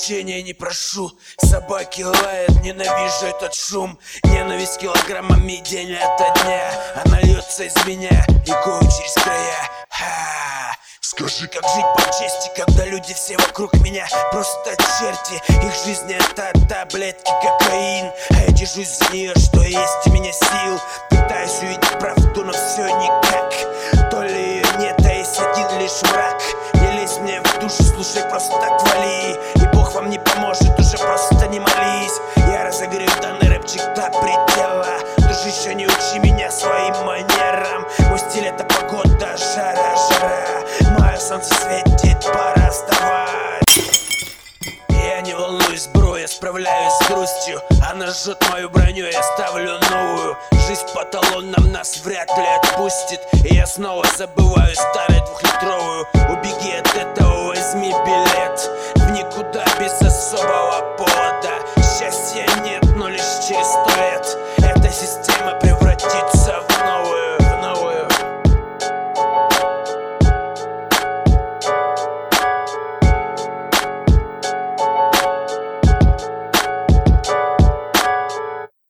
прощения не прошу. Собаки лают, ненавижу этот шум. Ненависть килограммами день ото дня. Она льется из меня, рекою через края. Скажи, как жить по чести, когда люди все вокруг меня просто черти. Их жизнь это таблетки, кокаин. А я держусь за нее, что есть у меня сил. Пытаюсь увидеть правду, но все никак. То ли ее нет, а есть один лишь мрак. Не лезь мне в душу, слушай, просто отвали. И Бог вам не поможет, уже просто не молись. Я разогрею данный рэпчик до предела. Дружище, не учи меня своим манерам. Мой стиль это погода, жара. Мое солнце светит, пора вставать. Я не волнуюсь, бро, я справляюсь с грустью. Она жжет мою броню, я ставлю новую. Жизнь по талонам нас вряд ли отпустит. И я снова забываю старую двухлитровую.